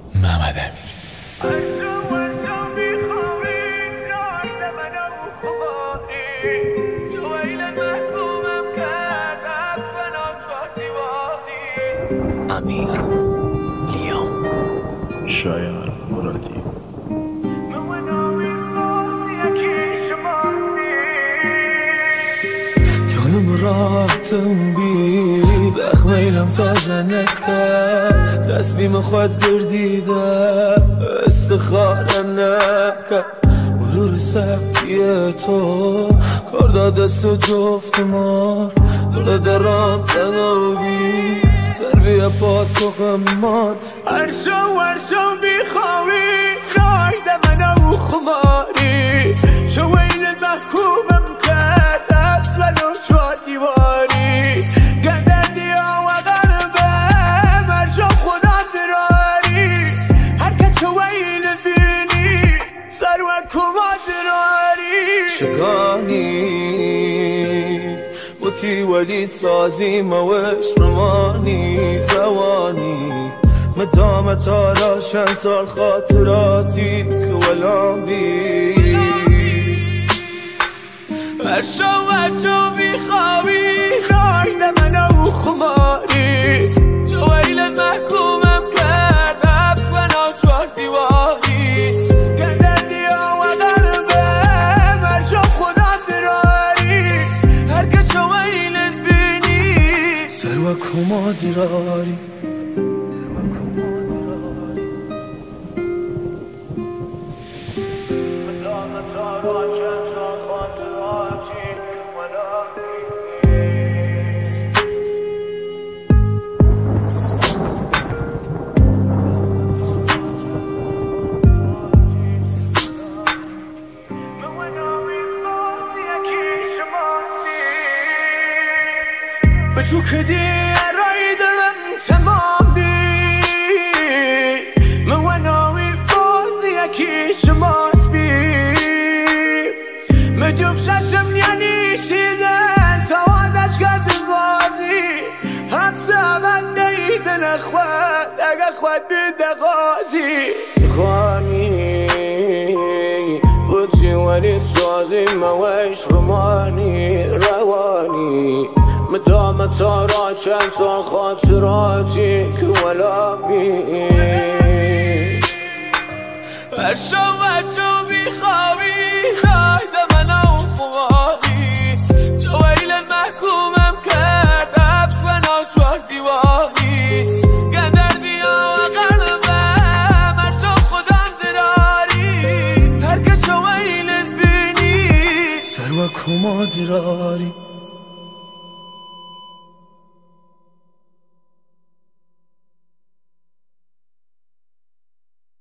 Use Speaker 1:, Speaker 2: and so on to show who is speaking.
Speaker 1: محمد امیر. امیر لیام
Speaker 2: شایان مرادی.
Speaker 3: یانم راحتم بی زخم ایلم تازه نکرد تصمیم خود گردیده استخاره نکرد غرور سبکی تو کار داده سو جفت ما دل درام تنابی سر بیا پا تو غمان هر شو بیخواهی رایده منو خماری شو این محکومم کرد حبس ولو چهار دیواری گندردی ها و قلبم هر شو خدا دراری هر که چو این بینی سر و کما دراری شگانی بوتی ولی سازی موش رمانی روانی مدام تا راشن سال خاطراتی که ولام بی هر شو بیخوابی رایده منو خماری جو ایل محکومم کرد حبس منو چهار دیواری گندردی ها و قلبم هر شو خدا دراری هر که چو ایلت بینی سر و کما دراری بچو که دیرای دلم تمام بی مواناوی بازی یکی شمات بی مجوب ششم یعنی شیدن توانش کرد بازی حبسه من دیدن خود اگه خود دیده غازی خانی بودی ولی سازی موش رمانی روانی مدام تا را چند سال خاطراتی که ولا بی هر شو بیخوابی خایده منو خماری جو ایل محکومم کرد حبس منو چهار دیواری گندردی ها و قلبم هر شو خودم دراری هر که چو ایلت بینی سر و کما دراری